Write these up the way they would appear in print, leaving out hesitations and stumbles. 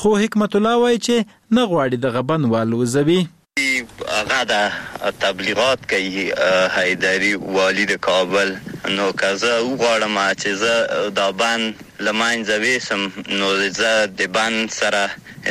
خو حکمت الله وایي چې نه غواړي دغه بند والوځوي. هغه د تبلیغات کوي حیدري والی د کابل، نو که زه وغواړم چې زه دا بند له منځه ویسم، نو زه د بند سره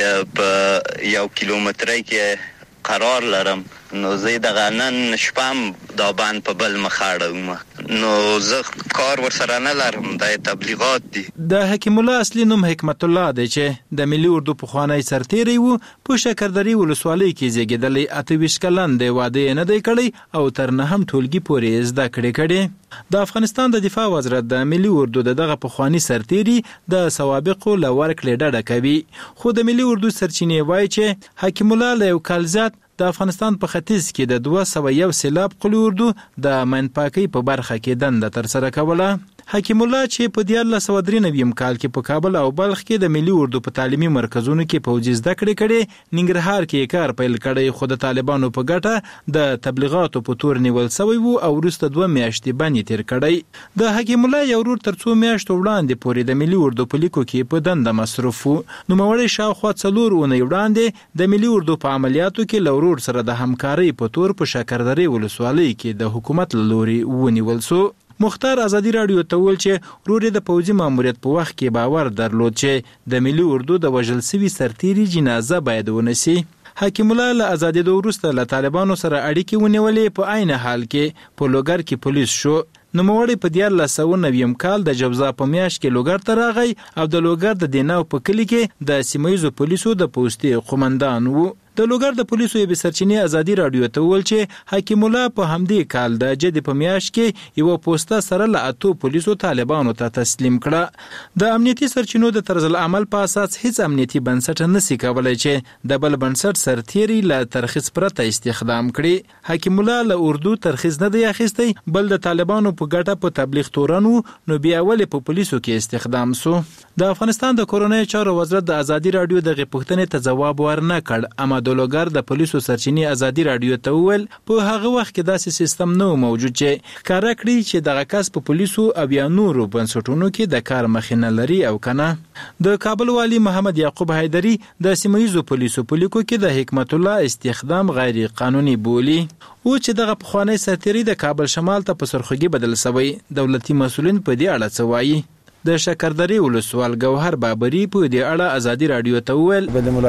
په 1 کیلومترۍ کې قرار لرم، نو زه دغه نن شپه دا بند په بل مخ اړوم، نو زه کار ورسره نه لرم، د تبلیغات دي. د حکیم الله اصلي نوم حکمت الله دی چې د ملي اردو پخوانی سرتیری و. په شکردرې ولسوالۍ کې زیږېدلی، 28 کلن دی، واده یې نه دی کړی او تر 9 ټولګي پورې زده کړې. د افغانستان د دفاع وزارت د ملي اردو دغه پخوانی سرتیری د سوابقو له ورکړې ډډه کوي، خو د ملي اردو سرچینې وایي چې حکیم الله له یو کال زیات د افغانستان په ختیځ کې د 201 سېلاب قلي اردو د منپاکۍ په برخه کې دنده ترسره کوله. حکیم الله چې په 1993 کال کې په کابل او بلخ کې د ملي اردو په تعلیمي مرکزونو کې پوځي زده کړې کړې، ننګرهار کې کار پیل کړی، خو د طالبانو په ګټه د تبلیغاتو په تور نیول شوی و او وروسته 2 میاشتې باندې تیر کړی. د حکیم الله یو ورور تر 2 میاشتو وړاندې پورې د ملي اردو په لیکو کې په دنده مصروف و. نوموړی شاوخوا 4 اونۍ وړاندې د ملي اردو په عملیاتو کې له ورور سره د همکارۍ په تور په شکردرې ولسوالۍ کې د حکومت له لوري ونیول سو. مختار ازادي راډیو ته ویل چې ورور د پوځي ماموریت په وخت کې باور درلود چې د ملي اردو د وژل شوي سرتیري جنازه باید ونیسي. حکیم الله له ازادېدو وروسته له طالبانو سره اړیکې ونیولې، په عین حال کې په لوګر کې پولیس شو. نوموړی په 1990 کال د جوزا په میاشت کې لوګر ته راغی او د لوګر د دیناو په کلي کې د سیمه‌ییزو پولیسو د پوستې قومندان و. د لوګر د پولیسو یوې سرچینې ازادي راډیو ته وویل چې حکیم الله په همدې کال د جدې په میاشت کې یوه پوسته سره له 8 پولیسو طالبانو ته تسلیم کړه. د امنیتي سرچینو د طرز العمل په اساس هیڅ امنیتي بنسټ نشي کولی چې د بل بنسټ سرتیری له ترخیص پرته استخدام کړي. حکیم الله له اردو ترخیص نه دی اخیستی، بل د طالبانو په ګټه په تبلیغ تورن و، نو بیا ولې په پولیسو کې استخدام سو. د افغانستان د کورنۍ چارو وزارت د ازادي راډیو دغه پوښتنې ته ځواب ورنه کړ، اما د لوګر د پولیسو سرچینې ازادي راډیو ته وویل په هغه وخت کې داسې سیستم نه موجود چې ښکاره کړي چې دغه کس په پولیسو او یا نورو بنسټونو کې د کار مخې نه لري او کنه. د کابل والی محمد یعقوب حیدري د سیمه‌ییزو پولیسو په لیکو کې د حکمت الله استخدام غیر قانوني بولي، او چې دغه پخوانی سرتیری د کابل شمال ته په سرخوږي بدل شوی. دولتي مسؤلین په دې اړه څه وایي؟ د شکردرې ولسوال ګوهر بابري په دې اړه ازادي راډیو ته وویل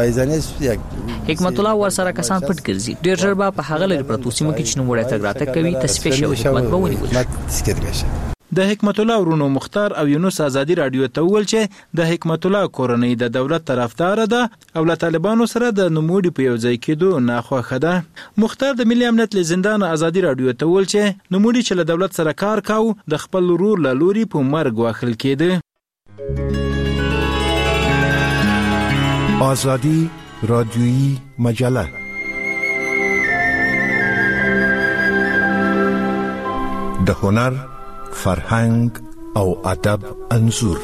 حکمت الله ورسره کسان پټ ګرځي، ډېر ژر به په هغه لري پرتو سیمو کې چې نوموړی تګ راتګ کوي تصفیه شوی حکومت به ونیول. د حکمت الله ورونو مختار او یونس ازادي راډیو ته وویل چې د حکمت الله کورنۍ د دولت طرفدار ده او له طالبانو سره د نوموړي په یو ځای کېدو ناخوښه ده. مختار د ملي امنیت له زندان ازادي راډیو ته وویل چې نوموړي چې له دولت سره کار کاوه د خپل ورور له لوري په مرګ واخل کېده. آزادی رادیویی مجله د هنر، فرهنګ او ادب انځور.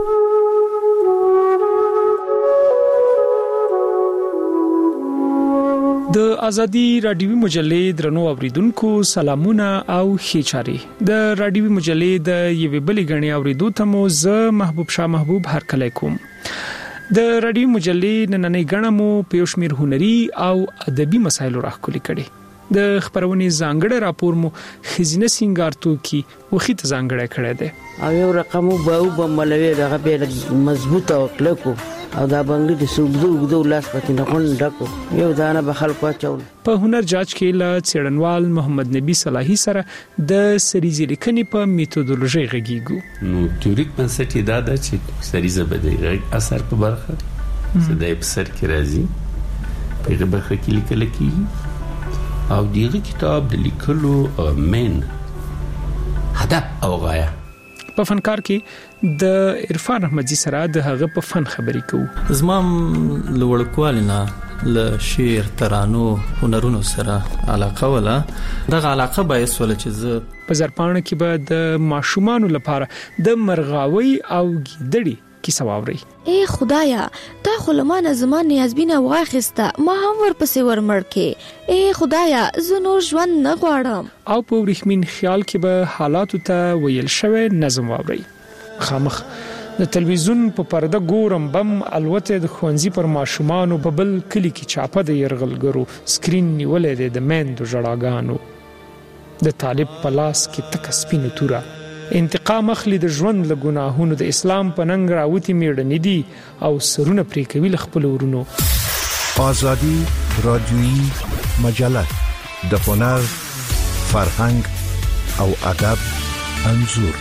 د ازادي رادیوي مجلې درنو اوریدونکو سلامونه او ښه چاري. د رادیوي مجلې د یوې بلې غړي اوریدو ته مو زه محبوب شاه محبوب هرکلی کوم. د رادیوي مجلې نننۍ غړي مو په شمیر هنري او ادبي مسایلو راخولي کړي. د خبرونې ځانګړی راپور مو خزینه سینګارتو کې وخت ځانګړی کړی دی او یو رقم باو بملوي دغه به مضبوط او کلکو او دا باندې د سوګدو لاس پاتې نه کون ډکو یو دانه به خلکو چول. په هنر جاج کې له څېړنوال محمد نبی صلاحي سره د سریزې لیکنې په میتودولوژي غږیږو. نو تیوریک بنسټ دا ده چې سریزه بدایي اثر په برخه صدای په سر کې راځي په برخه کې لیکل کیږي او دغه کتاب د لیکلو مین هدف او غایه په فنکار کې د عرفان احمدزي سره د هغه په فن خبرې کوو. زمام لوړکوالنا له شعر ترانو هنرونو سره علاقه ولا دغه علاقه باعث ول چې زه په زرپانه کې به د ماشومان لپاره د مرغاوي او ګیدړي کیسه واوري. ای خدایا تا خلمانه زمان نیازبینه واخسته ما هم ورپسې ورمړ کې. ای خدایا زه نور ژوند نه غواړم. او په ورخمین خیال کې به حالاتو ته ویل شوی نظم واوري. خامخ د تلویزیون په پرده ګورم بم الوته د خوانزي پر ماشومان په بل کلی کې چاپه د يرغلګرو سکرین نیولې ده د میندو جړاګانو د طالب پلاس کې تک سپینه توره انتقام اخلي د ژوند له ګناهونو د اسلام په ننګ راوتی میړنې دي او سرونه پرې کوي خپل ورونو. آزادی رادیویی مجله د هنر فرهنګ او ادب انځور.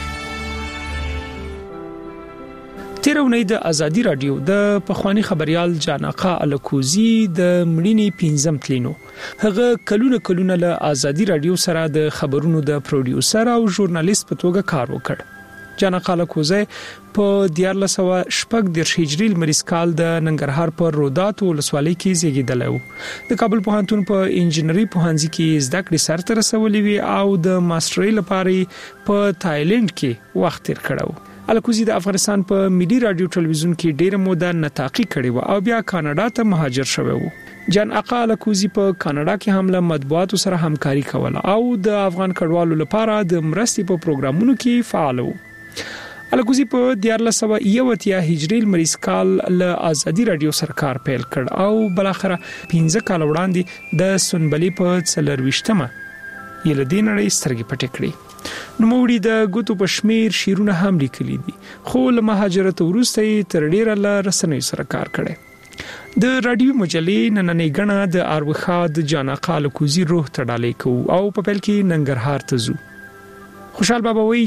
تیرونی د ازادي رادیو د پخوانی خبريال جان آقا الکوزی د مړینې 15 تلینو هغه کلونه له ازادي رادیو سره د خبرونو د پروډوسر او ژورنالیست په توګه کار وکړ. جان آقا الکوزی په 1414 هجری لمریز کال د ننګرهار په رودات ولسوالۍ کې زیږیدلی و. د کابل پوهنتون په انجنیری پوهنځي کې زده کړې سرته رسولې وي او د ماسترۍ لپاره په تایلند کې وخت تیر کړو. الکوزی د افغانستان په ملي رادیو ټلویزیون کې ډیره موده نطاقي کړې و او بیا کاناډا ته مهاجر شوی و. جان آقا الکوزی په کاناډا کې هم له مطبوعاتو سره همکاري کوله او د افغان کډوالو لپاره د مرستې په پروګرامونو کې فعال و. الکوزی په 1401 هجری لمریز کال له ازادي رادیو سرکار پیل کړ او بل اخر 15 کال وړاندې د سنبلی په 24مه یل دینړې سترګې پټې کړې. نو موړي د ګوتو په شمیر شیرونه هم لیکلي دي خو له مهاجرت وروسته تر ډیره له رسنۍ سره کار کړي. د رادیو مجلې نننې غڼه د اروخا د جان آقا الکوزی روح تړالې کو او په پیل کې ننګرهار ته ځو. خوشحال بابا وایي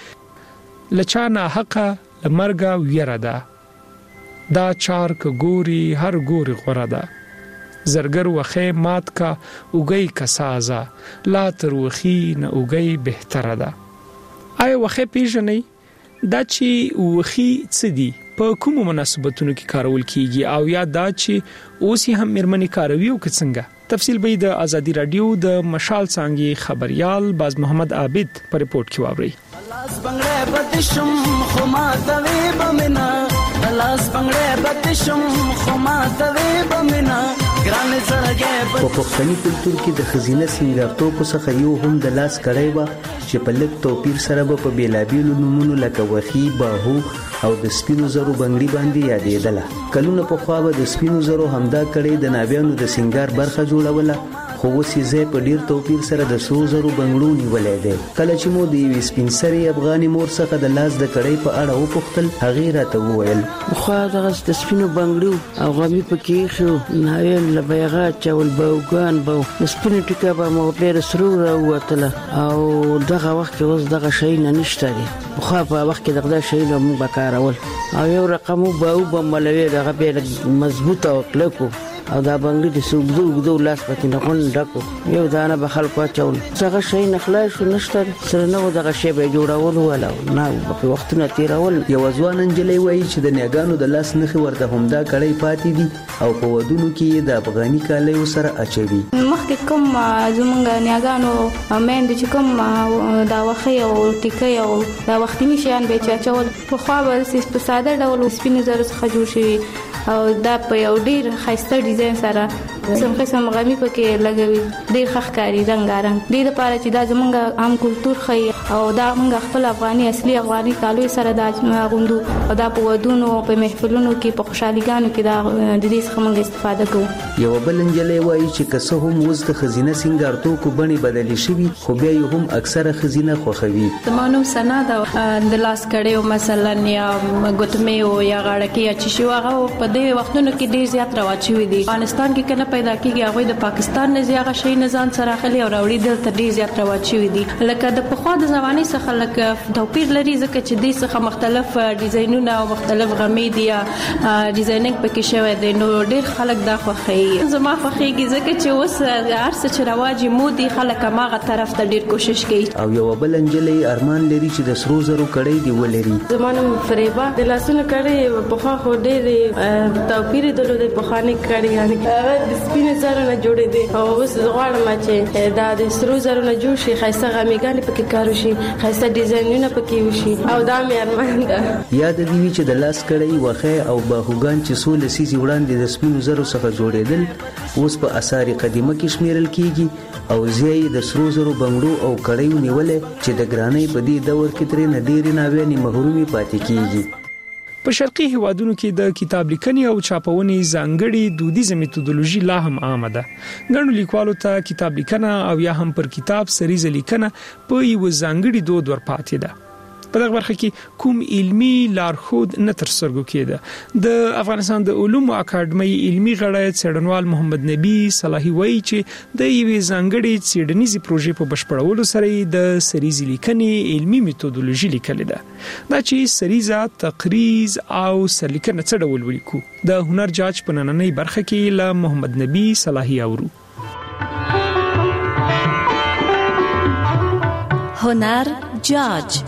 چې لچا نه حق لمرګه ویره ده دا چار ک ګوري هر ګوري غره ده زرګر وخه مات کا اوګي کسازا لا تر وخي نه اوګي بهتره ده. آیا وخه پیژنې دا چې وخي څه دي په کومو مناسبتونو کې کارول کیږي او یا دا چې اوس هم مرمنې کاروي او څنګه؟ تفصیل به د ازادي رادیو د مشال څنګه خبريال باز محمد عابد په ریپورت کې واوري. لاس بنگړې بتشم خما دوي بمنا لاس بنگړې بتشم خما دوي بمنا په پښتني کلتور کې د خزینه سنگارتوب څخه یو هم د لاس کړی و چې په لږ توپیر سره په بیلابیلو نومونو لکه وخی باهو او د سپینو زرو بنگړي باندې یادېدله. کلونه په خوا به د سپینو زرو همدا کړی د نابیانو د سنگار برخه جوړوله خو وسې په ډیر توپیر سره د سرو زرو بنگړو نیولې ده. کله چې مو د یوې سپینسري افغاني مور څخه د لاس د کړی په اړه وپوښتل هغه راته وویل خو دغه د سپینو بنگړو او غمی پکې خو ناویل لبیغه چول باوګان باو د سپینو ټیکا به مو ډیر سرو راوتله او دغه وخت کې اوس دغه شی نه نشته دي. خو په وخت کې دغه شی نه مو بکارول او یو رقم باو بملوي دغه به مضبوط او کلکو او دا بنگړي د سوګدو لاس پکې نه کون ډکو یو دانه به خلکو چول څنګه شي نخلاص نشته سره نو دغه شی به جوړول ولا نه په وختونه تیرول. یو ځوان انجلۍ وایي چې د نیاګانو د لاس نخي ورته همدا کړی پاتې دي او په ودونو کې د افغاني کالیو سره اچوي. مخکې کوم زمونږ نیاګانو مېند چې کوم دا وخی او ټیکي او دا وختي شیان به چاچول په خوا به په ساده ډول سپینې زرو څخه جوړ شي او دا په یو ډیر خاصه ډیزاین سره سم غمی پکې لګوي ډیر ښکاری رنگارنګ دې لپاره چې دا زمونږ عام کلچر خي او دا موږ خپل افغاني اصلي افغاني کالوي سره دا غوندو او دا په ودونو په محفلونو کې په خوشحاليګانو کې دا د دې څخه موږ استفاده کوو. یو بل انجلۍ وایي چې کسه هم وز د خزینه سنگارتو کو بڼي بدلی شوی خو بیا یو هم اکثره خزینه خوخوي. زمونږ سنا د لاس کړهو مثلا یا ګوتمه او یا غاړه کې یا چې شو هغه په دې وختونو کې ډیر زیات رواج وي دي. افغانستان کې کنه پیدا کیږي هغه د پاکستان نه زیاغه شي نزان سره خلی او راوړي دلته ډیر زیات رواج وي دي. لکه د پخوا د زماني څخه لکه توپیر لري ځکه چې د څخه مختلف ډیزاینونه او مختلف غمې دي ډیزاینینګ پکې شوی دی نو ډیر خلک دا خوښي. زما خوښيږي ځکه چې اوس هر څه چې رواج مودي خلک ماغه طرف ته ډیر کوشش کوي. او یو بل انجلۍ ارمان لري چې د سرو زرو کړي دی ولري. زمانه فریبا د لاسونو کړي په خوا خو ډیر توپیر درلود په خاني کړي یعنی د سپینو زرو نه جوړې دي او اوس غواړم چې دا د سرو زرو نه جوړ شي خاصه غمیګان پکې کارو شي خاصه ډیزاینونه پکې وشي او دا مې ارمان ده. یاد دی چې د لاس کړي وخه او باهوګان چې سول سيزي وړاندې د سپینو زرو څخه جوړېدل اوس په آثار قدیمه کې شمیرل کیږي او زیای د سرو زرو بنگړو او کړیو نیولې چې د ګرانۍ په دې دور کې ترې نادر ناویاني محرومي پاتې کیږي. په شرقي هیوادونو کې د کتاب لیکنې او چاپونې ځانګړي دودیزه میتودولوژي لا هم عامه ده. ګڼو لیکوالو ته کتاب لیکنه او یا هم پر کتاب سریزه لیکنه په یو ځانګړي دود ورپاتې ده. په دغه برخه کې کوم علمي لارښود نه تر سترګو کېده. د افغانستان د علومو اکاډمۍ علمي غړی څېړنوال محمد نبی صلاحي وایي چې د یوې ځانګړې څېړنیزې پروژې په بشپړولو سره د سریزې لیکنې علمي میتودولوژي لیکلې ده. دا چې سریزه، تقریز او سرلیکنه څه ډول ولیکو، د هنر جاج په نننۍ برخه کې له محمد نبی صلاحي اورو. هنر جاج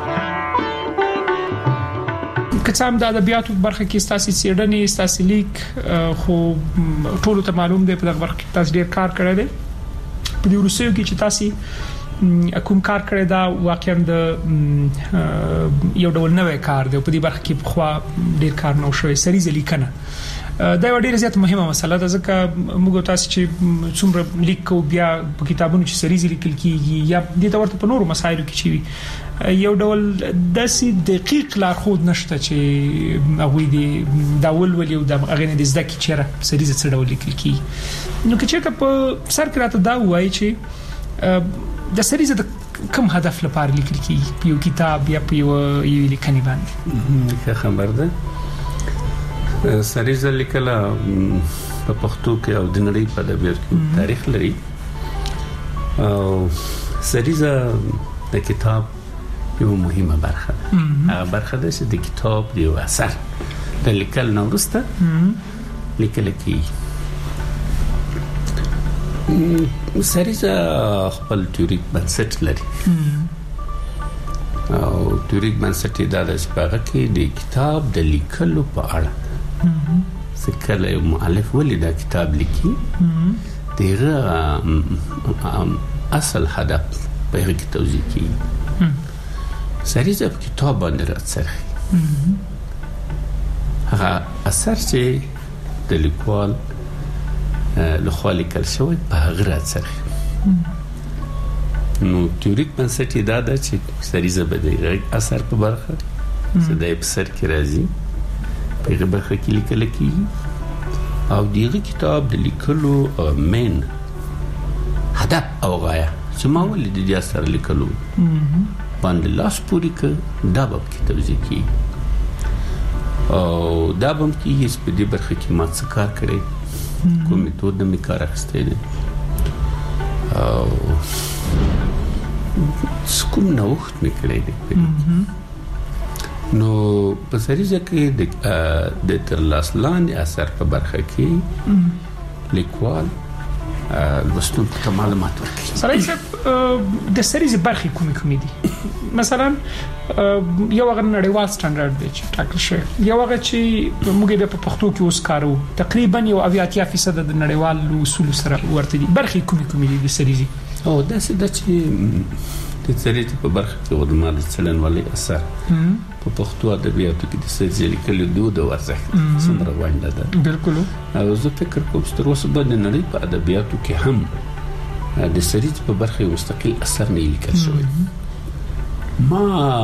کڅام د ادبیاتو برخه کې ستاسو څېړنې، ستاسو لیک خو ټول ته معلوم دی په دغه برخه کې تاسو ډیر کار کړی دی. په دې وروستیو کې چې تاسو کوم کار کړی دا واقعا د یو ډول نوې کار دی. په دې برخه کې خو ډیر کار نو شوی. سریزه لیکنه دا یو ډیر زیات مهمه مسله ده، ځکه موږ تاسو چې څومره لیک کو بیا په کتابونو چې سریزه لیکل کیږي یا د تورته په نورو مسایلو کې چي یو ډول داسې دقیق لارښود نشته چې هغه دې داول ولې او د هغه نه د زده کی چیرې سریزه څه ډول لیکل کیږي. نو که چېرته په سر کې راته دا وایي چې د سریزه د کوم هدف لپاره لیکل کیږي په یو کتاب یا په یو لیکنې باندې؟ ښه خبر ده. سریزه لیکل په پښتو کې او د نړۍ په ادبیاتو کې تاریخ لري. او سریزه د کتاب یو مهمه برخه ده. هغه برخه ده چې د کتاب دی اثر د لیکل نو وروسته لیکل کیږي. سریزه خپل تیوریک بنسټ لري او تیوریک بنسټ دا د شپږه کې د کتاب د لیکلو په اړه څکله یو مؤلف ولې دا کتاب لیکي دغه اصل هدف په هغه کې توضیح کوي. سریزه په کتاب باندې راځي هغه اثر چې د لیکوال لخوا لیکل شوی په هغه راځي. نو تیوریک بنسټ دا ده چې سریزه به د اثر په برخه چې د اثر کې راځي په هغه برخه کې لیکل کیږي او دغه کتاب د لیکلو مین هدف او غایه چې ما ولې د دې اثر لیکلو باندې لاس پورې ک دا به کې توضیح کیږي او دا به کې په دې برخه کې ما څه کار کړی، کوم میتود د می کار اخیستی دی او کوم نوښت می کړی دی. نو په سریزه کې د ترلاس لاندې اثر په برخه کې لیکوال لوستونکو ته معلومات ورکوي. سړی صاحب د سریزه برخې کومې دي؟ مثلا یو هغه نړیوال سټانډرډ دی چې ټاکل شوی، یو هغه چې موږ په پښتو کې اوس کارو تقریبا یو 80% د نړیوال اصول سره ورته دي. برخې کومې دي د سریزه؟ او داسې ده چې د سریزه په برخه کې ودمال څلنوالي اثر په پښتو ادبیاتو کې د سریزه لیکلو دود او ارزښت څومره ونده ده. بالکل. او زه فکر کوم چې تر اوسه باندې نړۍ په ادبیاتو کې هم د سریزه په برخه یو مستقل اثر نه لیکل شوی. ما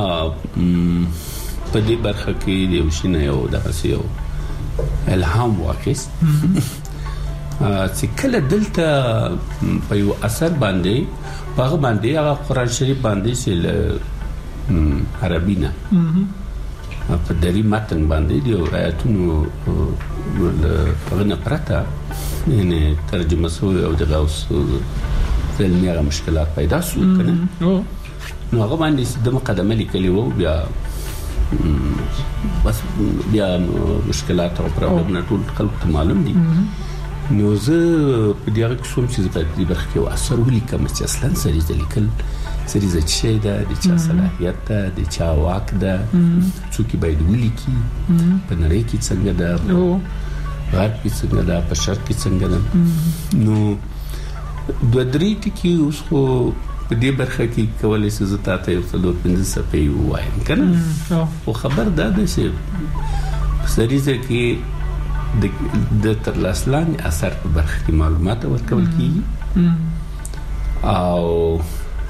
په دې برخه کې د وشینه یو دغه یو الهام واخیست چې کله دلته په یو اثر باندې هغه باندې هغه قرآن شریف باندې چې عربینا په دری متن باندې دی آیاتونو هغه پرته یعنی ترجمه شوی او دغه اوس علمي هغه مشکلات پیدا شو کنه. نو هغه باندې د مقدمه لیکلی وو بیا مشکلات او پرابلم ټول خلکو ته معلوم دي. نو زه په دې اړه کوم چې په دې برخه کې اثر ولیکم چې اصلا سریزه لیکل سریزه چې دا د چا صلاحیت ده، د چا واک ده، څوک باید ولیکي، په نړۍ کې څنګه ده، غرب کې څنګه ده، په شرق کې څنګه ده. نو دوه درې ټکي اوس خو په دې برخه کې کولای شي زه تاسو یو څه 15 صفحې وایم کنه. خو خبر ده چې سریزه کې د ترلاس لاندې اثر په برخه کې معلومات ورکول کیږي او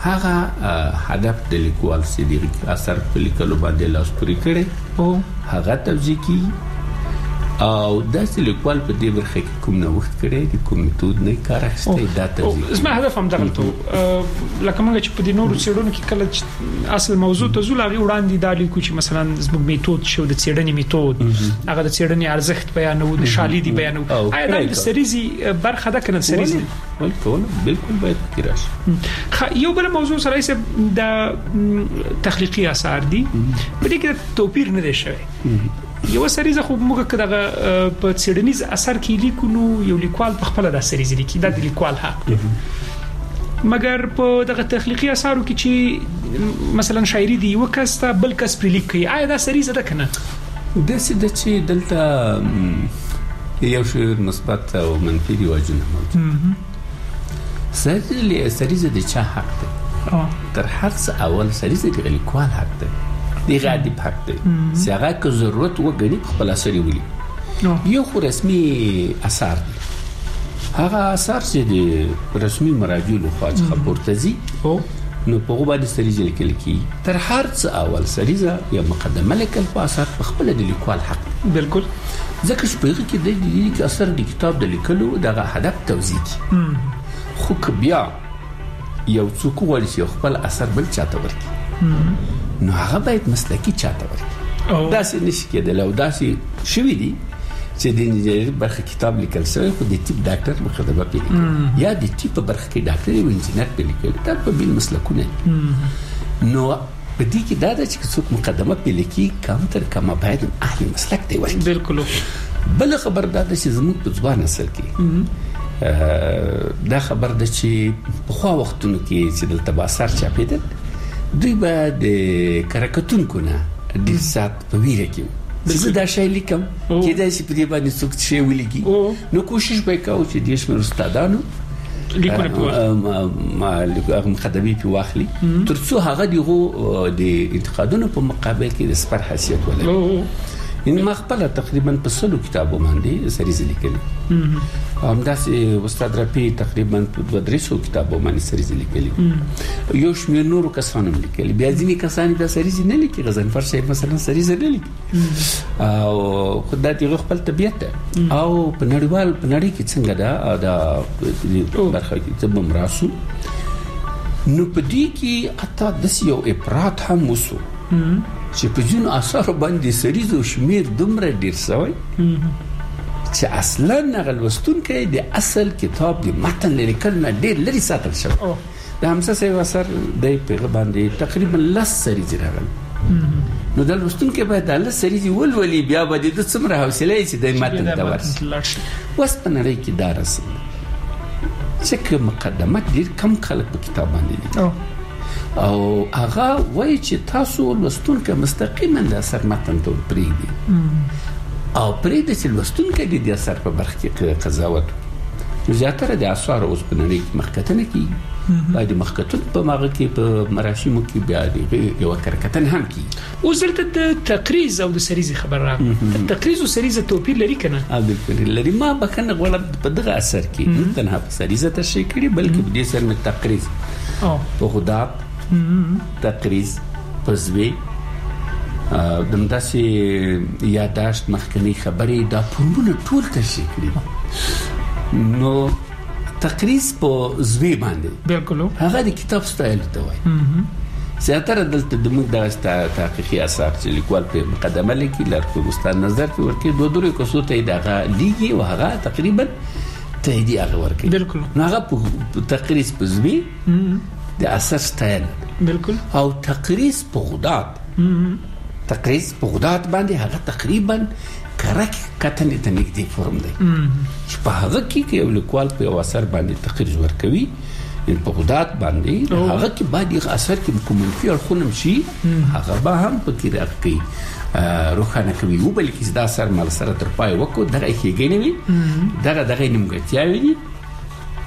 هغه هدف د لیکوال سي د اثر په لیکلو باندې لاس پورې کړي او هغه توضیح کی او داسې لیکوال په دې برخه کې کوم نوښت کړي د کوم میتود نه کار اخیستی دا توضیح زما هدف هم دغه لکه موږ چې په دې نورو څېړنو کې کله اصل موضوع ته زول هغه وړاندې دا لیکو چې مثلا زموږ میتود شو د څېړنې میتود هغه د څېړنې ارزښت بیانو د شالیدي بیانو آیا دا د سریزي برخه ده کنه سریزي بالکل باید کیراش یو بل موضوع سره یې د تخلیقي آثار دي په دې کې توپیر نه دی شوی یو سریزه خو موږ کداغه په څېړنیز اثر کې لیکو نو یو لیکوال په خپل د سریزه لیکي د لیکوال حق مګر په دغه تخلیقي اثارو کې چې مثلا شاعري دی یو کس ته بل کس پر لیکي آیا دا سریزه ده کنه د چې دلته یو شعر مثبت او منفي دی واجنه موجود سریزه د چا حق ده تر هر څه اول سریزه د لیکوال حق ده دی غادي حق دی څنګه که ضرورت وګڼي خپل اثر ویلي یو خو رسمي اثر دی هغه اثر چې د رسمي مراجع له خوا څخه پورتزي نو په باندې سریزه لیکل کی تر هر څه اول سریزه یا مقدمه لیکل په اثر په خپل د لیکوال حق بالکل ځکه چې په کې د اثر د کتاب د لیکلو دغه هدف توضیح کی خو بیا یو څوک وایي چې خپل اثر بل چاته ورکړي نو هغه باید مسلکی چاته ورکړي داسې نشي کېدل او داسې شوي دي چې د انجینری برخه کتاب لیکل شوی خو د ټیپ ډاکټر مخدمه پیل یا د ټیپ برخه کې ډاکټر او انجینر پیل کړي دا په بل مسلکونه نو په دې کې دا چې څوک مقدمه پیل کړي کم تر کم باید اهل مسلک دی ورکړي بالکل بل خبر دا چې زموږ په ځوان نسل کې دا خبر ده چې په خو وختونو کې چې دلته باسار چاپیدل دوی به د کرکټونکو نه د سات په ویره کې چې دا شی لیکم کې دا چې په دې باندې څوک شی ولګي نو کوشش به کوو چې د شمیر استادانو لیکونه ما مخدمي په واخلي ترڅو هغه دغه د انتقادونو په مقابل کې د سپر حیثیت ولري ان ما خپل تقریبا په 100 کتابو باندې سریزه لیکلي همداسې استاد رفیع تقریبا په 200 کتابو باندې سریزه لیکلي یو شمېر نورو کسانو لیکلي بیا ځینې کسان د سریزه نه لیکي غزنفر صاحب مثلا سریزه نه لیکي او خدای دې خپل طبيعت او په نړۍ کې څنګه دا برخه کې ته مراسو نو په دې کې اته د یو افراط هم وسو چې په جون اثر باندې سریزو شمیر دومره ډیر شوی چې اصلا نغل وستون کې د اصل کتاب د متن لیکل نه ډیر لري ساتل شوی د همسه سي اثر د پیغه باندې تقریبا لس سریز راغل نو د وستون کې باید د لس سریز ولولي بیا به د څومره حوصله چې د متن د ورس وسپنړی کې دارس چې مقدمه ډیر کم خلک په کتاب باندې او هغه وایي چې تاسو لوستونکو مستقیما د اثر متن ته پریږدي او پریږدي چې لوستونکو د اثر په برخه کې قضاوت زیاتره د اثر اوس په نړۍ کې مخکتنه کی باید مخکتن په ماغه کې په مراسمو کې بیا د یو کرکتن هم کی وزلت د تقریز او د سریزه خبر را تقریز او سریزه توپیر لري کنه بالکل لري ما بکنه غلط په دغه اثر کې نه تنها په سریزه تشریح کړي بلکې په دې سر مت تقریز په خدات تقریز پزوی دمداسي یاداشت مخکنی خبرې دا پرونه ټول تشریح کړي نو تقریز په زوی باندې بالکل هغه د کتاب سټایل ته وایي زیاتره دلته د موږ د تحقیقي اثار چې لیکوال په مقدمه لیکي لکه استاد نظر په ورکې دوه درې کوسو ته دغه لیږي او هغه تقریبا تهدي هغه ورکې بالکل هغه په تقریز په زوی د اثر سټایل بالکل او تقریز په غدات تقریز په غدات باندې هغه تقریبا کرک کتنې ته نږدې فورم دی چې په هغه کې یو لیکوال په یو اثر باندې تقریز ورکوي په غدات باندې هغه کې باید یو اثر کې کوم منفي اړخونه شي هغه به هم په کې راځي روخانه کوي او بلکې دا اثر مال سره تر پای وکړو دغه کېږي نه وي دغه نیمګړتیاوي دي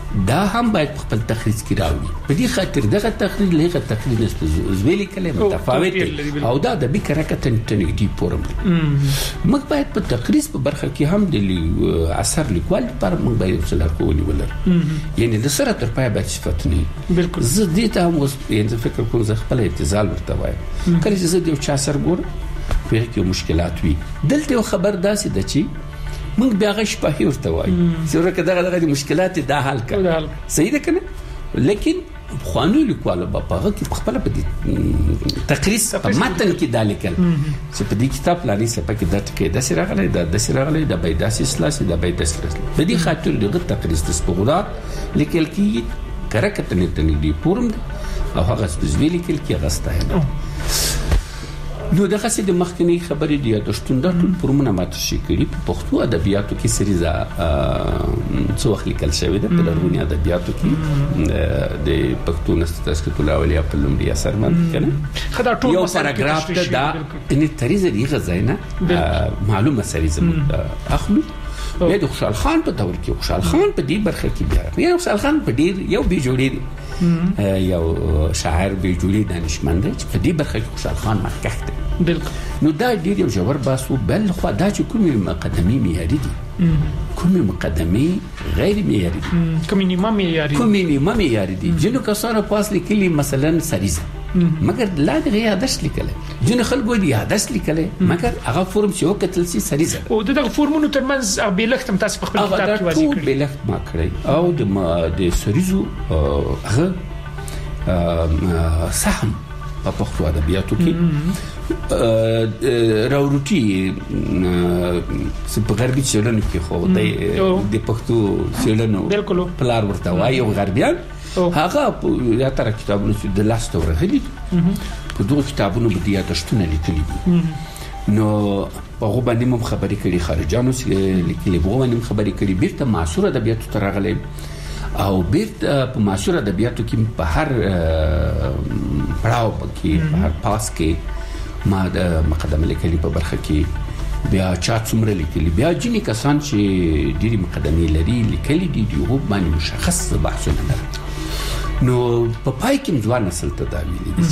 دا هم باید په خپل تخریج کې راوړي. په دې خاطر دغه تخریج له تخریج نسبت زویلي کلمه متفاوت دي او دا د بیکرکتن تنګدي پورم. موږ باید په تخریج په برخه کې هم د اثر لیکوال پر موږ باید وسله کولی ولر. یعنی د سره تر پای باید صفت نه. بالکل. زه دې ته هم یعنی فکر کوم زه خپل اعتزال ورته وایم. کله چې زه د یو چا سر ګورم په کې مشکلات وي دلته یو خبر داسې د چی موږ بیا غش په هیرته وای چې ورکه دغه مشکلات دا حل کړه صحیح ده کنه. لیکن خوانو لیکوال په هغه کې خپل په دې تقریص په متن کې دالیکل چې په دې کتاب لانی سپه کې د ټکي د سرغلې د سرغلې د بيداسي سلاسي د بيداسي په دې خاطر دغه تقریص د سپغدا لیکل کې کرکته نه دي پورم او هغه سپېڅلي لیکل کې غسته نو د خاصه د مخکنی خبرې دی د شتوندر ټول پرمنه ماته شي کړي په پښتو ادبیاتو کې سریزه څو وخت لیکل شوی ده په لرغونی ادبیاتو کې د پښتو نستاسکت الاولیا په لومړي اثر باندې کنه یو پاراګراف ته دا ان تریزه دی غزاینه معلومه سریزه اخلو د خوشحال خان په دور کې خوشحال خان په دې برخه کې بیا یو خوشحال خان په ډیر یو بي جوړي یو شاعر بي جوړي دانشمند چې په دې برخه کې خوشحال خان مخکښ دی. نو دا ډیر یو جوړ باسو بل خو دا چې کومي مقدمي معیاري دي کومي مقدمي غیر معیاري دي کومي نیمه معیاري دي جنو کسانو پاس لیکلي مثلا سریزه مگر لا د یادښت لیکل جن خلکو دی یادښت لیکل مگر هغه فورم چې وکتل سي سریزه او دغه فورمونو ترمنځ بیلختم تاسو په خپل کتاب کې واضح کړی بیلخت ما کړی او د سریزو هغه سهم په پښتو ادبیاتو کې راوروټي په غربي چلن کې خو د پښتو چلنو پلار ورته وایي او غربيان هغه یا تر کتابونو چې د لاس تور غلي په دوه کتابونو به د یادښتونه لیکلي دي نو هغه باندې مم خبرې کړي خارجانو چې لیکلي هغه باندې خبرې کړي بیرته معاصر ادبیاتو ته راغلي او بیرته په معاصر ادبیاتو کې په هر پړاو کې په هر پاس کې ما د مقدمه لیکلي په برخه کې بیا چا څومره لیکلي بیا ځینې کسان چې ډېری مقدمې لري لیکلي دي هغه باندې مشخص بحثونه لري نو په پای کې ځوان نسل ته دا ویلي دي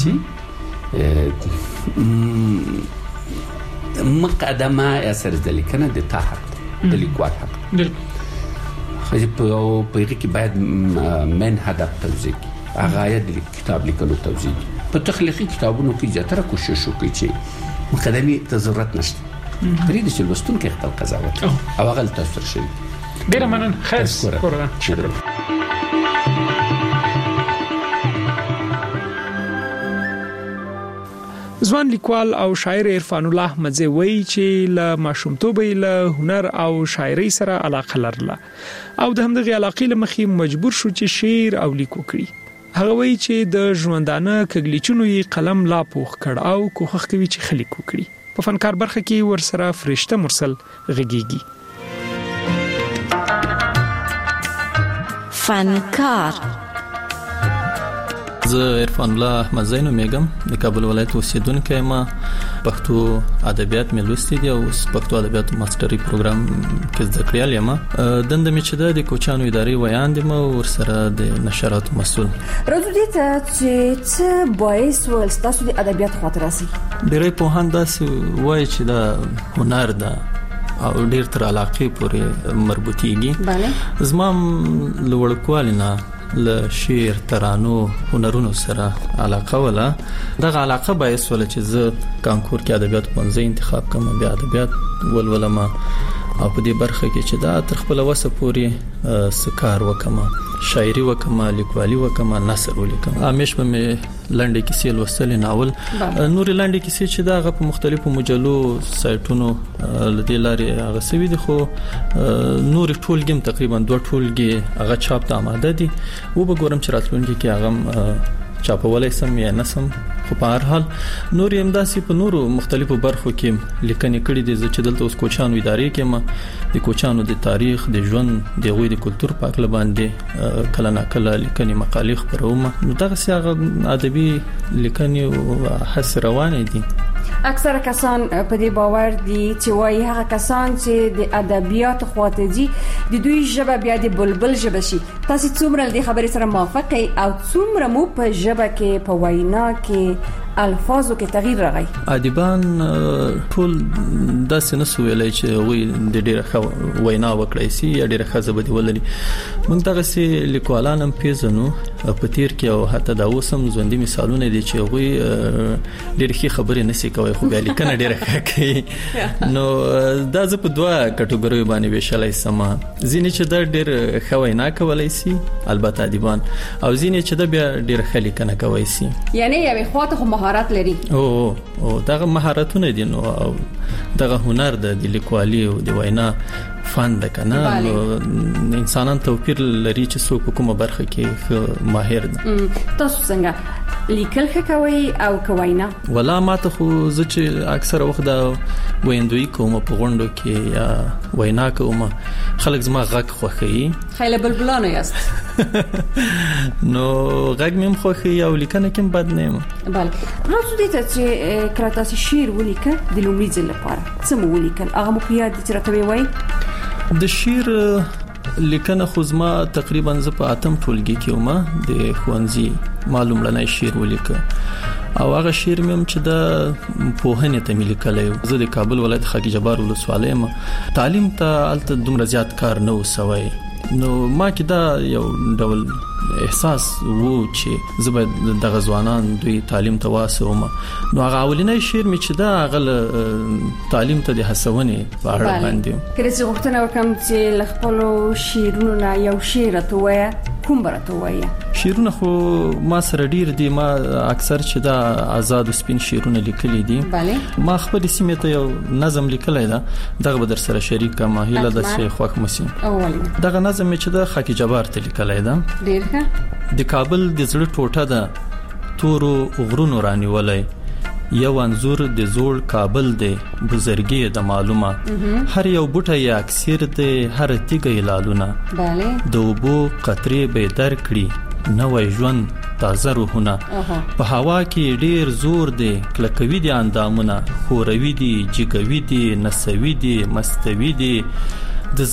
چې مقدمه اثر د لیکنه د تا حق د لیکوال حق خو په هغه کې باید من هدف توضیح هغه د کتاب لیکلو توضیح په تخلیقي کتابونو کې زیاتره کوشش وکړي چې مقدمه ته ضرورت نشته پرې د چلوستون کې خپل قضاوت او هغه تاثیر شي ډیر مننه خیر شکر ځوان لیکوال او شاعر عرفان الله احمدزی وایي چې له ماشومتوبه له هنر او شاعري سره علاقه لرله او د همدغه علاقې لمخې مجبور شو چې شعر او لیکو کړي هغه وایي چې د ژوندانه کګلیچونو یې قلم لا پوخ کړ او کوښښ کوي چې خلیکو کړي په فنکار برخه کې ورسره فرشته مرسل غږیږي فنکار زه عرفان الله احمدزی نومېږم د کابل ولایت اوسیدونکی ما پښتو ادبیات مې لوستي دي او پښتو ادبیاتو ماستري پروګرام کې زده کړیال یم دنده مې چې د کوچانو ادارې ویاند یم او ورسره د نشراتو مسؤل راځو دې ته چې څه باعث ول تاسو د ادبیات خاطر راسي ډېرې پوهان داسې وایي چې دا هنر ده او ډېر تر علاقې پورې مربوطيږي زما لوړکوال نه له شعر ترانو هنرونو سره علاقه ولا دغه علاقه باعث ول چې زه کانکور کې ادبیات پنځه انتخاب کوم بیا ادبیات ولولم او په دې برخه کې چې دا تر خپل وسه پورې سکار وکم شاعري وکم لیکوالي وکم نثر ولیکم همیش په لنډه کیسې لوستل ناول نور لنډه کیسې چې دا په مختلفو مجلو سایټونو لدې لارې هغه سوي دي خو نور ټولګم تقریبا 2 ټولګي هغه چاپ ته آماده دي و به ګورم چې راتلونکي کې هغه چاپولای سم یا نسم خو په هر حال نور امداسي په نورو مختلفو برخو کې لیکنې کړې دي چې دلته اوس کوچانو ادارې کې ما د کوچانو د تاریخ د ژوند د غوي د کلچر په اړه باندې کله ناکله لیکنې مقالې خبروم نو دغه سیاغه ادبي لیکنې او حس روانې دي اکثر کسان په دې باور دي چې وايي هغه کسان چې د ادبیات خواته دي د دوی ژبه بیا د بلبل ژبه شي. تاسو څومره د خبرې سره موافق او څومره مو په ژبه کې په وینا کې الفاظو کې تغییر راغی؟ ادیبان ټول داسې نه سویلای چې وی د ډیره وینا وکړای سي یا ډیره خزبدي ولري. موږ دغه سي لیکوالان هم پیژنو په تیر کې او حتی دا اوسم ژوندۍ مثالونه دي چې وی ډیره ښه خبرې نسی کوي خو بیا لیکنه ډیره ښه کوي. نو دا زه په دوه کټګوریو باندې ویشلای سم. ځینې چې دا ډیر ښه وینا کولای سي البته ادیبان او ځینې چې دا بیا ډیره ښه لیکنه کوي سي. یعنی یوه خواته خو مهارت لري. او دغه مهارتونه دي نو دغه هنر د لیکوالي او د وینا فن د کنه انسانان توپیر لري چې څوک کومه برخه کې ماهر دي. تاسو څنګه لیکل کوي او کوینا؟ ولا ماته خو زه چې اکثر وخت دا ویندوی کوم په غونډو کې یا وینا کوم خلک زما غږ خوښي. خیلی بلبلانه یاست. نو غږ مې خوښي او لیکنه کې بد نه یم. بله راځو دې ته چې کله تاسو شعر ولیکه د لومړي ځل لپاره څه مو ولیکل؟ هغه مو په یاد دي چې راته وایي؟ د شعر لیکنه خو زما تقریبا ز په اتم ټولګي کې ومه د ښوونځي معلوم لنای شعر ولیکه او هغه شعر مې چې د پوهنې ته ملي کړی. زه د کابل ولایت خاکی جبار ولسوالۍ یم. تعلیم ته الته دومره زیات کار نه وسوي. نو ما کې دا یو ډول احساس وو چې زه باید د غزوانان دوی تعلیم ته واسوم. نو هغه اولینی شعر می چې دا غل تعلیم ته د هڅونې په اړه باندې کله چې غوښتنه وکم چې لخپلو شعرونو یو شعر ته وایي کوم برته وایي؟ شعرونه خو ما سره ډیر دي. ما اکثر چې دا آزاد سپین شعرونه لیکلي دي. ما خپل سیمه ته یو نظم لیکلی دا دغه به در سره شریک کما هیله د شي خوښ مسي. دغه نظم چې دا خاکی جبار ته لیکلی دا ډیر ښه. د کابل د زړه ټوټه ده تورو غرونو رانیولای یو انزور د زوړ کابل دی بزرګي د معلومه هر یو بوټه یا اکثر دی هر تیګه لالونه د وبو قطرې به درکړي نوې ژوند تازه روحونه په هوا کې ډیر زور دی کلکوي دي اندامونه خوروي دي جګوي دي نسوي دي مستوي دي د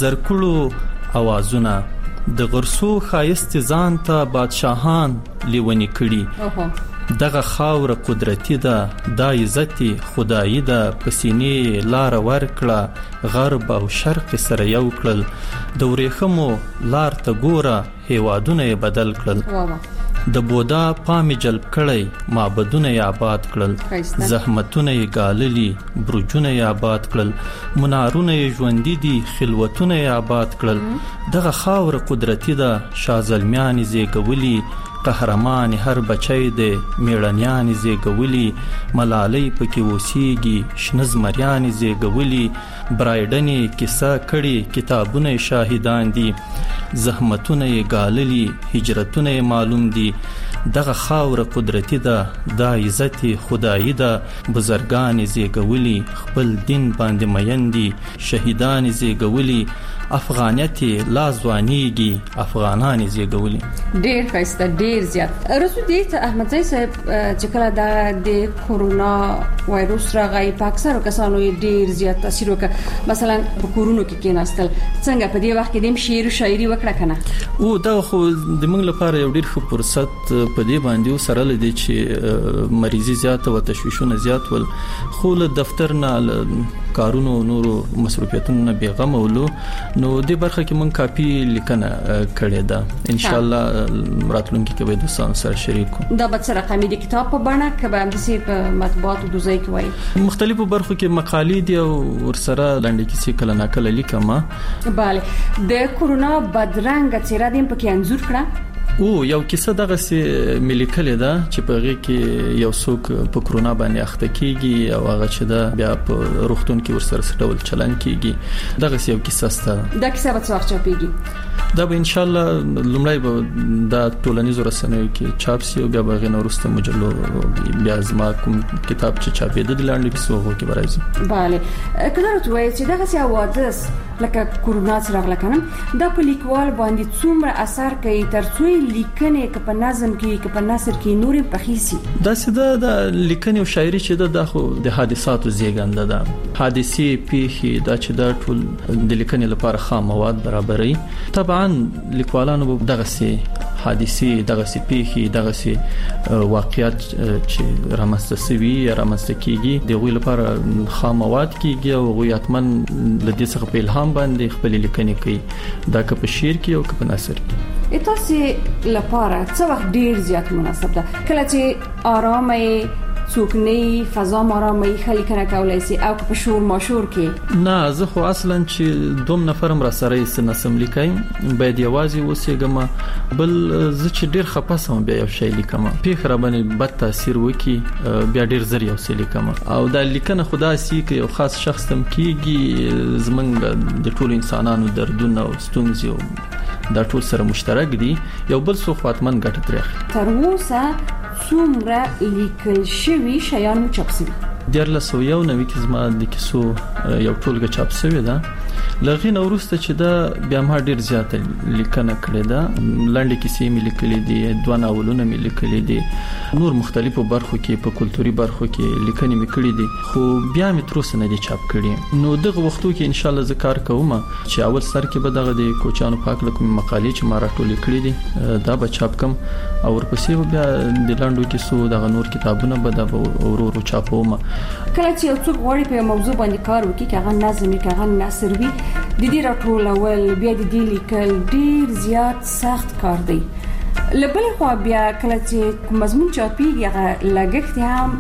زرکړو اوازونه د غرسو خایست ځان ته بادشاهان لیونی کړي. دغه خاور قدرتی ده دا عزت خدایی ده پسینې لار ورکړه غرب او شرق سره یو کړل د ورېخمو لار ته ګوره هیوادونه بدل کړل د بودا پامې جلب کړی معبدونه آباد کړل زحمتونه ګاللي برجونه آباد کړل منارونه ژوندۍ دي خلوتونه آباد کړل دغه خاور قدرتی ده شازلمیان زیګولي قهرمان هر بچی دی میړنیان زیګولي ملالۍ پکې وسیږي شنز مریان زیګولي برایډنې کیسه کړي کتابونه شاهدان دي زحمتونه ګاللي هجرتونه معلوم دي دغه خاور قدرتی ده دا عزت خدایی ده بزرگان زیګولي خپل دین باندې میندي شهیدان زیګولي افغانیت لازوانیږي افغانان زیګولي. ډیر ښایسته ډیر زیات. رسول دې ته احمد زئی صاحب چې کله د کورونا وایروس راغی په اکثر کسانو ډیر زیات تاثیر وکړ مثلا په کورونو کې کېناستل څنګه په دې وخت کې د شعر او شاعري وکړه کنه او دا خو د موږ لپاره یو ډیر ښه فرصت په دې باندې سره لدی چې مریضي زیات او تشویشونه زیات ول خو له دفتر نه کارونو نورو مصروفیتونو بیغم ولو نو دې برخه کې مونږ کاپی لیکنه کړې ده ان شاء الله راتلونکي کې به د سره شریکو. دا به څه رقمي د کتاب په بڼه کې به هم د په مطبوعاتو د ځای کې وایي مختلفو برخو کې مقالې دي او ورسره لاندې کیسې کله ناکله لیکم. bale د کورونا بدرنګ څیره دې په کې انزور کړه او یو کیسه دغه سي ملي کړي دا چې په غي کې یو څوک په کرونا باندې اخته کیږي او هغه چې دا بیا په روختون کې ورسره ډول چلن کیږي دغه یو کیسه ست دا کیسه به څو چاپیږي دا به ان شاء الله لومړی به دا ټولنیزو رسنیو کې چاپ شي او بیا به غنه ورسته مجلو بیا زما کوم کتاب چې چاپېده د لاندې کیسو کې برایي. bale کله راځي چې دغه څه حوادث لکه کورونا څرغله کنه دا په لیکوال باندې څومره اثر کوي ترڅو لیکنې ک په نظم کې ک په نثر کې نورې پخېسي. دا سده د لیکنې او شاعري چې د خو د حادثاتو زیږنده ده. حادثې پیښې دا چې دا ټول د لیکنې لپاره خام مواد برابرې. طبعا لیکوالانو دغه سي حادثې دغه سي پیښې دغه سي واقعیت چې رامنځته شوي یا رامنځته کیږي د غوي لپاره خام مواد کیږي او غوي اتمن لدې څخه په الهام باندې خپل لیکنې کوي دا که په شعر کې او که په نثر کې. تاسو لپاره څه وخت ډیر زیات مناسب ده کله چې آرامه څوکني فضا آرامه خلک نه کولای شي او په شور ماشور کې نه زه خو اصلا چې دوم نفرم را سره یې نسم لیکای باید یوازې وسېګم بل زه چې ډیر خپاسم بیا یو شی لیکم پیخ را باندې بد تاثیر وکي بیا ډیر زری یو څه لیکم او دا لیکنه خدا سي کې یو خاص شخص تم کیږي زمنګ د ټول انسانانو دردونه او ستونزې دا ټول سره مشترک دي یو بل څه خاطمن ګټه ترخ تر اوسه څومره لیکل شوی شیان چاپ شوی 1990 کې زما د کیسو یو ټولګه چاپ شوی ده لغین اورسته چې دا بیا ما ډیر زیات لیکنه کړې ده لاندې کیسې مې لیکلې دي دوه ناولونه مې لیکلې دي نور مختلفو برخو کې په کلتوري برخو کې لیکنې مې کړې دي خو بیا مې تر اوسه نه دي چاپ کړې نو دغه وختو کې ان شاء الله زه کار کوم چې اول سر کې به دغه د کوچانو پاک لکه مقالې چې ما راټولې کړې دي دا به چاپ کم او ورپسې بیا د لاندو کیسو دغه نور کتابونه به دا ورو چاپوم کله چې یو څوک غواړي په موضوع باندې کار وکړي چې هغه نظم کې هغه نثر وي د دې راټولول بیا د دې لیکل ډیر زیات سخت کار دی لبل خو بیا کله چې مضمون چاپیږي هغه لګښت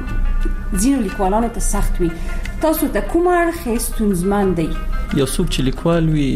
هم ځینو لیکوالانو ته سخت وي تاسو ته کوم اړخ ستونزمن دی یو څوک چې لیکوال وي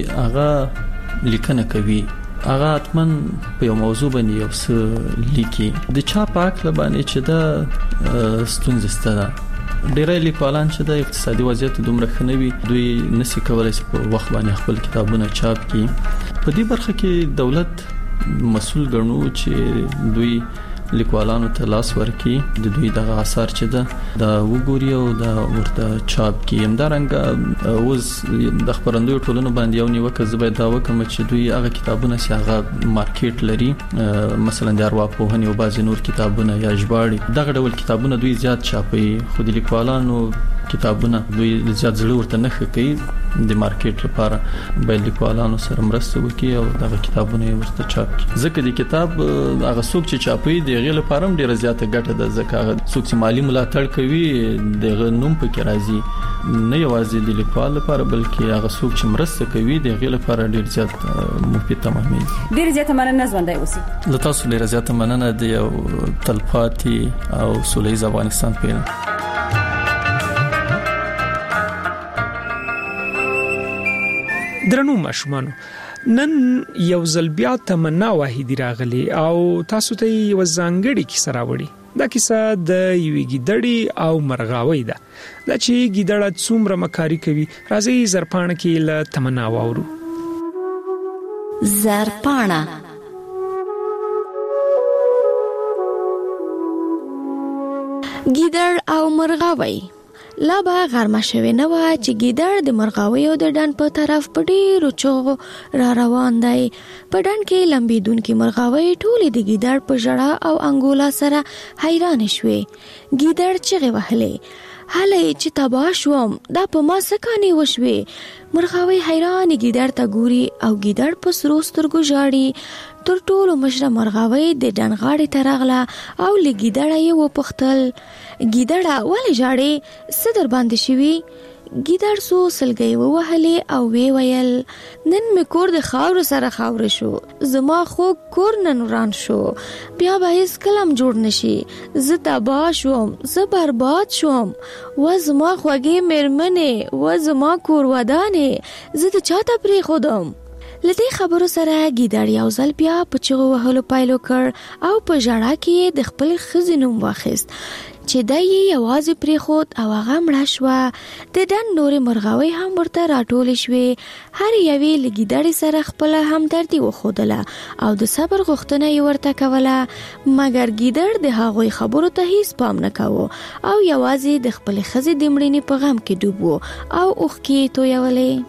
هغه لیکنه کوي هغه اتمن په یو موضوع باندې یو څه لیکي د چا پاک لبانې چې دا ستونزسته ډېر لیکوالان چې د اقتصادي وضعیت دومره خنوي دوی نشي کولای په وخت باندې خپل کتابونه چاپ کړي په دې برخه کې دولت مسؤل ګڼو چې دوی لیکوالانو ته لاس ورکړي د دوی دغه اثر چې دا وګوري او دا ورته چاپ کړي همدارنګه اوس د خبرندوی ټولنو باندې یو نیوکه زبې دا وکم چې دوی هغه کتابونه چې هغه مارکیټ لري مثلا د ارواپوهنې او بعض نور کتابونه یا ژباړي دغه ډول کتابونه دوی زیات چاپي خو د لیکوالانو کتابونه دوی زیات زړه ورته نه کوي د مارکیټ لپاره باید لیکوالانو سره مرسته وکړي او دغه کتابونه ورته چاپ کړي ځکه د کتاب هغه څوک چې چاپي دی غیر لپاره ډیره زیاته ګټه ده ځکه هغه څوک چې مالی ملاتړ کوي دغه نوم پکې راځي نه یوازې د لیکوال لپاره بلکې هغه څوک چې مرسته کوي د غیر لپاره ډیر زیات مفید تمامي ډیر زیاته مننه ژوندۍ اوسئ له تاسو ډیر زیاته مننه د یو تلپاتې او سولهییز افغانستان په درنو ماشومانو نن یو ځل بیا تمنا واحدی راغلی او تاسو ته یو ځانګړی کیسه راوړي دا کیسه د یوې ګیدړې او مرغاوۍ ده دا چې ګیدړه څومره مکاری کوي راځي زرپاڼه کې له تمنا واورو زرپاڼه ګیدړ او مرغاوۍ لا به غرمه شوه نه و چې ګیدړ د مرغاویو د ډن په طرف په ډیرو چغو را روان دی په ډن کې لمبیدونکو مرغاوی ټولې د ګیدړ په ژړا او انګولا سره حیران شوه ګیدړ چغې وهلې هله چې تبا شوم دا په ما سکانې وشوي مرغاوی حیران ګیدړ ته ګوري او ګیدړ په سرو سترګو ژاړي تر ټولو مشره مرغاوی د ډن غاړې ته راغله او لګیدړه یې وپوښتل ګیدړه ولې ژاړې څه در باندې شوي ګیدړ سو سلګۍ ووهلې او وی ویل نن مې کور د خاور سره خاور شو زما خو کور نن وران شو بیا به هیڅ کلم جوړ نشي زه تباه شوم زه برباد شوم و زما خوږې مېرمنې و زما کور ودانې زه د چاته پرې خودم لدې خبرو سره ګیدړ یو ځل بیا په چغو وهلو پیل وکړ او په ژړا کې د خپل ښځې نوم واخیست چې دی یې یوازې پرېښود او هغه مړه شوه د ډن نورې مرغاوۍ هم ورته راټولې شوې هر یوې له ګیدړې سره خپله همدردي وښودله او د صبر غوښتنه یې ورته کوله مګر ګیدړ د هغوی خبرو ته هیڅ پام نه کوو او یوازې د خپلې ښځې د مړینې په غم کې ډوب و او اوښکې یې تویولې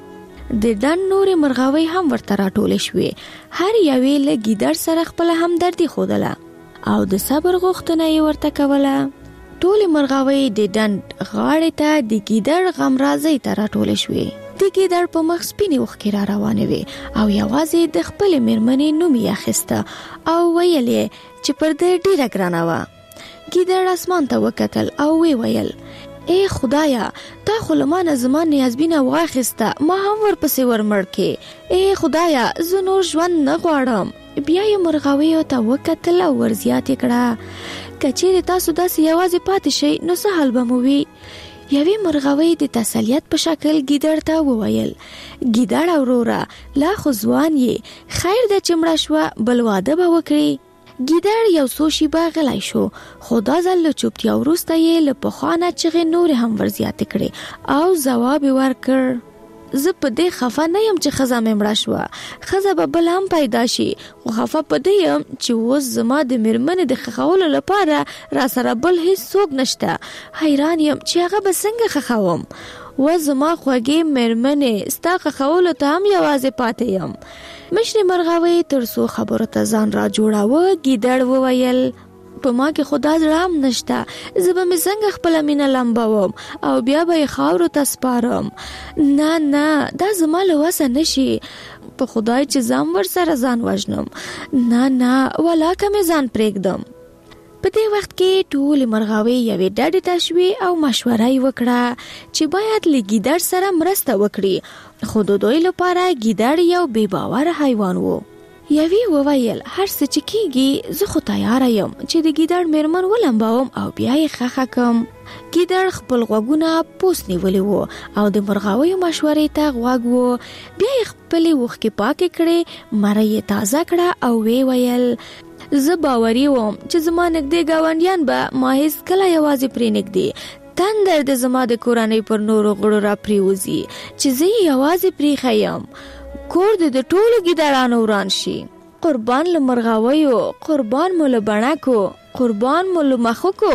د ډن نورې مرغاوۍ هم ورته راټولې شوې. هر یوې له ګیدړ سره خپله همدردي ښودله او د صبر غوښتنه یې ورته کوله. ټولې مرغاوۍ د ډنډ غاړې ته د ګیدړ غمرازۍ ته راټولې شوې. د ګیدړ په مخ سپینې اوښکې را روانې وې او یوازې د خپلې مېرمنې نوم یې اخیسته او ویل یې چې پر ده ډېره ګرانه وه. ګیدړ اسمان ته وکتل او ویل ای خدایا تا خو له ما نه زما نیازبینه واخیسته، ما هم ورپسې ورمړ کې. ای خدایا زه نور ژوند نه غواړم. بیا یې مرغاویو ته وکتل او ورزیاتې کړه که چیرې تاسو داسې یوازې پاتې شئ نو څه حل به مو وي. یوې مرغاوۍ د تسلیت په شکل ګیدړ ته وویل ګیدړه وروره لا خو ځوان یې، خیر ده چې مړه شوه بل واده به وکړي. ګیدړ یو څو شیبه غلی شو خو دا ځل له چوپتیا وروسته یې له پخوا نه چغې نورې هم ورزیاتې کړې او ځواب یې ورکړ زه په دې خفه نه یم چې ښځه مې مړه شوه، ښځه به بل هم پیدا شي، خو خفه په دې یم چې اوس زما د مېرمنې د ښخولو لپاره را سره بل هیڅ څوک نشته. حیران یم چې هغه به څنګه ښخوم. و زما خوږې مېرمنې ستا ښخولو ته هم یوازې پاتې یم. مشرې مرغاوۍ تر څو خبرو ته ځان را جوړاوه ګیدړ وویل په ما کې خدا زړه هم نشته، زه به مې څنګه خپله مینه لمبوم او بیا به یې خاورو ته سپارم. نه نه دا زما له وسه نشي، په خدای چې ځم ورسره ځان وژنم. نه نه ولاکه مې ځان پرېږدم. په دې وخت کې ټولې مرغاوۍ یوې ډډې ته شوې او مشوره یې وکړه چې باید له ګیدړ سره مرسته وکړي، خو د دوی لپاره ګیدړ یو بې باوره حیوان و. یوې وویل هر څه چې کیږي زه خو تیاره یم چې د ګیدړ مېرمن ولمبوم او بیا یې ښخه کړم. ګیدړ خپل غوږونه پوست نیولي وو او د مرغاویو مشورې ته غوږ وو. بیا یې خپلې اوښکې پاکې کړې، مره یې تازه کړه او ویل زه باوري وم چې زما نږدې ګاونډیان به ما هیڅ کله یوازې پرېنږدي. تندر د زما د کورنۍ پر نورو غړو را پریوزي چې زه یې یوازې پریښی یم. کور د ټولو ګیدړانو وران شي. قربان له مرغاویو، قربان مو له بڼکو، قربان مو له مخکو.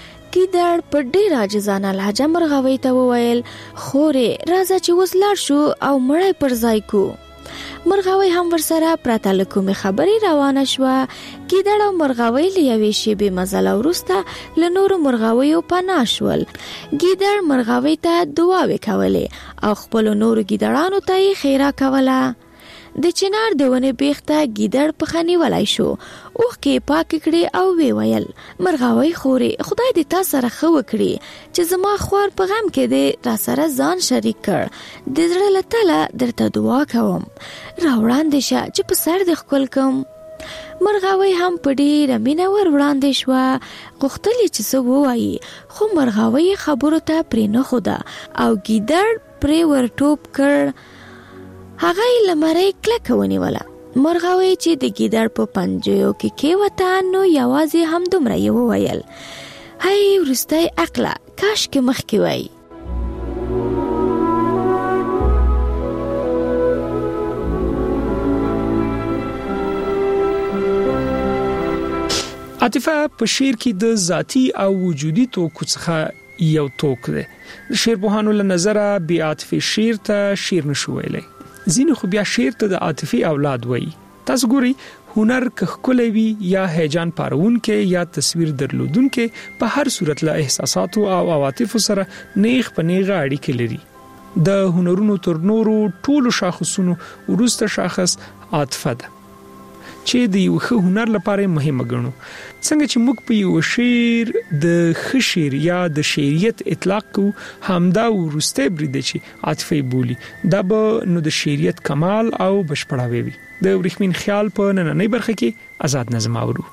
ګیدړ په ډېر عاجزانه لهجه مرغاوۍ ته وویل خورې راځه چې اوس لاړ شو او مړی پر ځای کو. مرغاوۍ هم ورسره پرته له کومې خبرې روانه شوه. ګیدړ او مرغاوۍ له یوې شېبې مزله وروسته له نورو مرغاویو پناه شول. ګیدړ مرغاوۍ ته دعاوې کولې او خپلو نورو ګیدړانو ته یې ښېرا کوله. د چنار د ونې بیخ ته ګیدړ پښه نیولی شو، اوښکې یې پاکې کړې او ویل مرغاوۍ خورې خدای دې تا سره ښه وکړي چې زما خوار په غم کې دې را سره ځان شریک کړ. د زړه له تله درته دعا کوم، را وړاندې شه چې په سر دې ښکل کړم. مرغاوۍ هم په ډېره مینه ور وړاندې شوه، غوښتل یې چې څه ووایي خو مرغاوۍ خبرو ته پرې نه ښوده او ګیدړ پرې ور ټوپ کړ. هغه یې له مرۍ کلکه ونیوله. مرغاوۍ چې د ګیدړ په پنجو کې کېوته نو یوازې همدومره یې وویل هی وروستی عقله کاشکې مخکې وای. عاطفه په شعر کې د ذاتی او وجودي توکو څخه یو توک دی. شعرپوهانو له نظره بې عاطفي شعر ته شعر نشو ویلی، ځینې خو بیا شعر ته د عاطفي اولاد وایي. تاسو ګورئ هنر که ښکلی وي یا هیجان پارونکی یا تصویر درلودونکی په هر صورت له احساساتو او عواطفو سره نیغ په نیغه اړیکې لري. د هنرونو تر نورو ټولو شاخصونو وروسته شاخص عاطفه ده چې د یو ښه هنر لپاره مهمه ګڼو. څنګه چې موږ په یو شعر د ښه شعر یا د شعریت اطلاق کو، همدا وروسته برید چې عاطفه بولی دا به نو د شعریت کمال او بشپړاوي وي. د ورېښمین خیال په نننۍ برخه کې آزاد نظم اورو.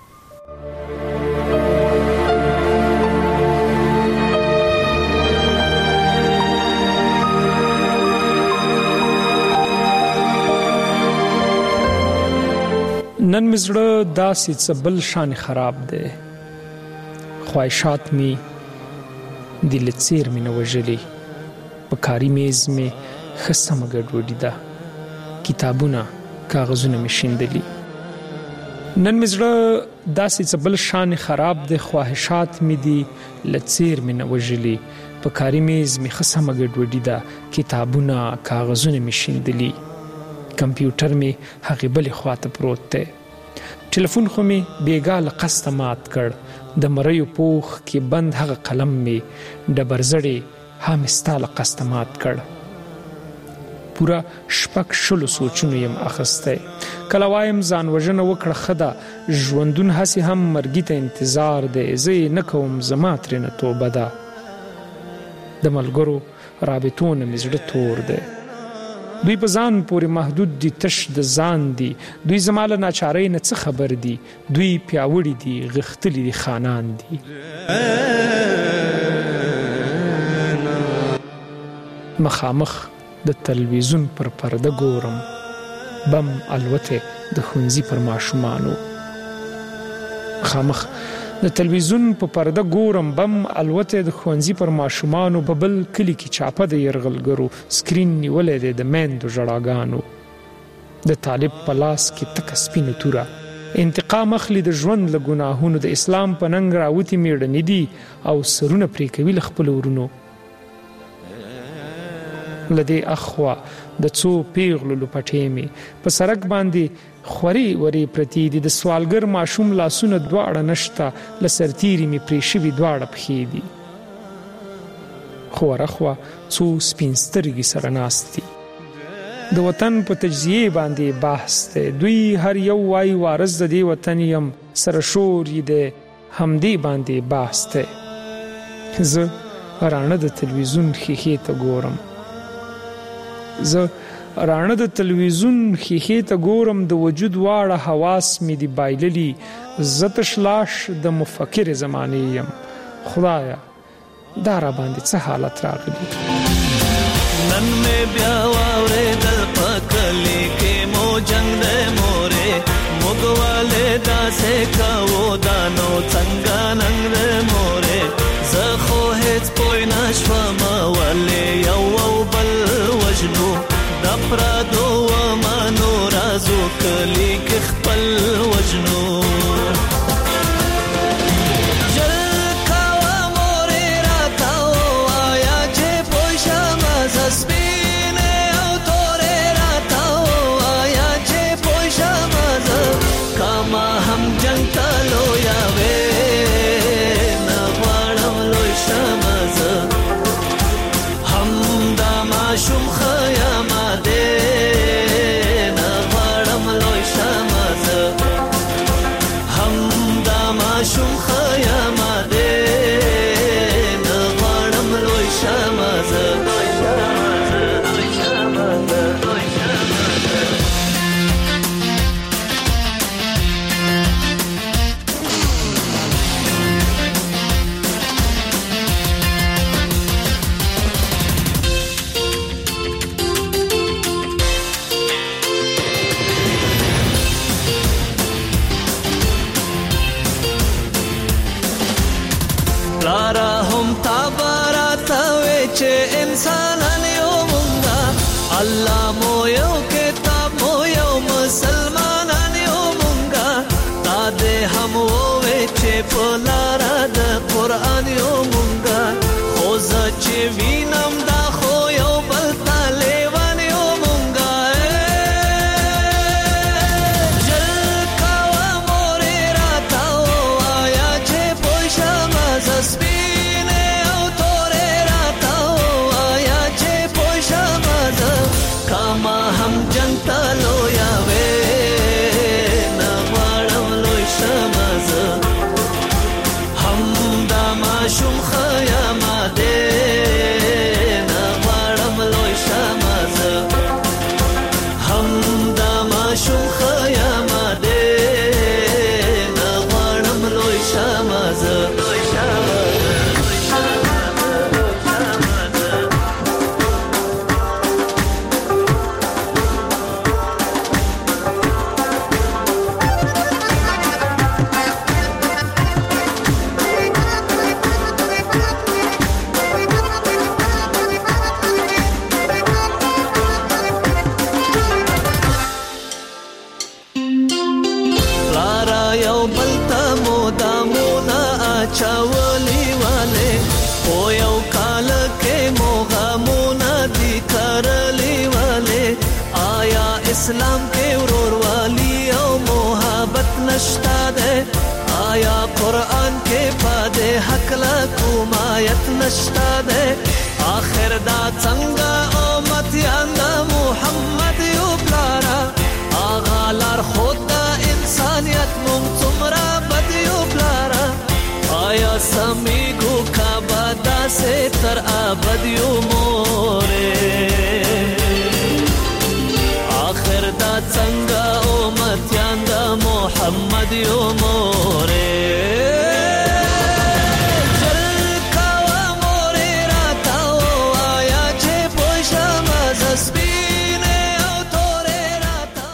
نن مزړه داسې څه بل شان خراب دی، خواهشات می دل څیر می نه وژلي، په کاري میز می خسمه ګډوډي ده، کتابونه کاغذونه می شیندلي. نن مزړه داسې څه بل شان خراب دی، خواهشات می دي لڅیر می نه وژلي، په کاري میز مې ښه سمه ګډوډي ده، کتابونه کاغذونه مې شیندلي، کمپیوټر مې هغې بلې خواته پروت دی. ټلیفون خو مې بېګا له قصده مات کړ، د مریو پوښ کې بند هغه قلم مې ډبرزړې ها مې ستا له قصده مات کړ. پوره 6 سوچونو یم اخستی. کله وایم ځان وژنه وکړه ښه ده، ژوندون هسې هم مرګي ته انتظار دی، زه یې نه کوم زما ترېنه توبه ده. د ملګرو رابطو نه مې زړه تور دی، دوی په ځان پورې محدود دي، تش د ځان دي، دوی زما له ناچارۍ نه څه خبر دي، دوی پیاوړي دي، غښتلي دي، خانان دي. مخامخ د تلویزیون پر پرده ګورم، بم الوته د ښوونځي پر ماشومانو. مخامخ د تلویزیون په پرده ګورم، بم الوته د ښوونځي پر ماشومانو. په بل کلي کې چاپه د یرغلګرو سکرین نیولی دی د میندو ژړاګانو. د طالب په لاس کې تکه سپینه توره، انتقام اخلي د ژوند له ګناهونو. د اسلام په ننګ راوتي میړني دي او سرونه پرې کوي له خپلو ورونو. له دې اخوا د څو پیغلو لپټې مې په سړک باندې خوري ورې پرتې دي، د سوالګر ماشوم لاسونه دواړه نشته، له سرتیري مې پرې شوي دواړه پښې دي. خو ورخوا څو سپین سترګې سره ناست دي. د وطن په تجزیې باندې بحث دی، دوی هر یو وایي وارث د دې وطن یم، سره شور یې دی همدې باندې بحث دی. زه راڼه د تلویزیون ښیښې ته ګورم، زه راڼه د تلویزیون ښیښې ته ګورم، د وجود واړه حواس مې دي بایللي، زه تش لاش د مفکر زمانې یم. خدایا دا را باندې څه حالت راغلی. نن مې بیا واورېدل په کلي کې مو جنګ دی مورې، موږ والې داسې کوو دا نو څنګه ننګ دی مورې، زه خو هېڅ پوی نه شوم ولې یو او بل وژنو، د پردو ومنو رازو کلي کې خپل وژنو. چاولی والے او یو کال اسلام کې وروروالی او محبت نشتا ده آیا قرآن کې پدې حق لا کوم آیت نشتا ده آخر دا څنګه امت یا محمد یو بلارا آغا لار خود دا انسانیت مونږ څومره بد یو بلارا آیا سمیګو کا بادا سے تر ابد یو مورې آخر دا څنګه امت یا محمد یو مورې